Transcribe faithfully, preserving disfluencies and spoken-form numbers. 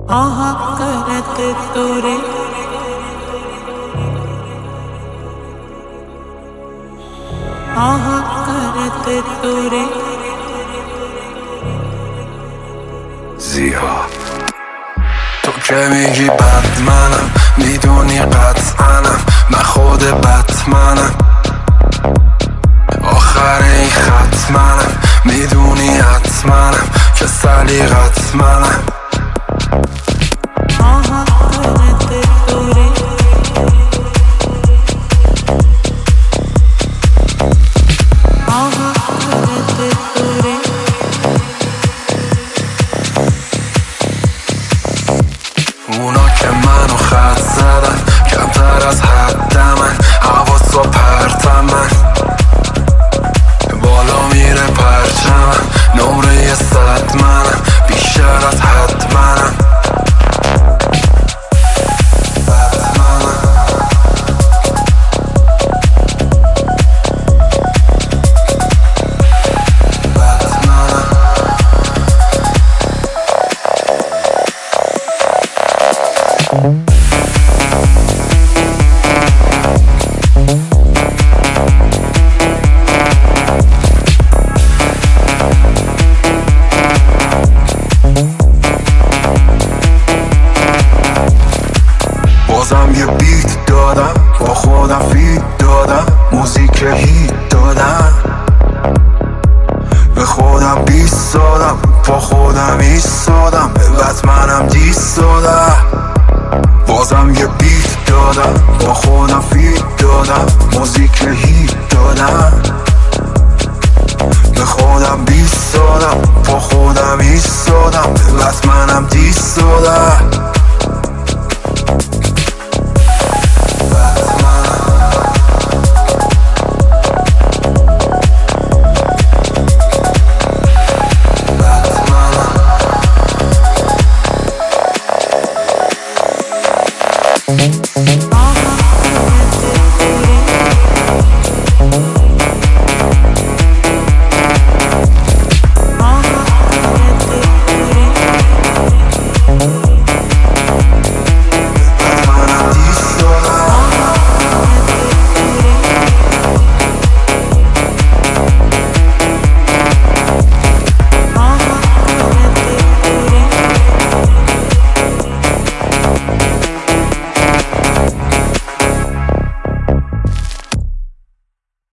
आहा करत तोरे आहा करत तोरे زیاد تو که میگی بد منم، میدونی قطعنم من خود بتمنم. آخر این خط منم، میدونی حتمنم که سلیقت منم. आहा करत तोरे आहा करत तोरे اونا که منو خط زدن کمتر از حدمن، حواس و پرتمن بالا میره پرچمم، نمره صد منم، بیشتر از حد منم. بازم یه بیت دادم، با خودم فیت دادم، موزیک هیت دادم، به خودم بیست دادم، با خودم ایستادم، به بتمنم دیست دادم. بازم یه بیت دادم، با خودم فیت دادم، موزیک هیت دادم، به خودم بیست دادم، با خودم ایستادم،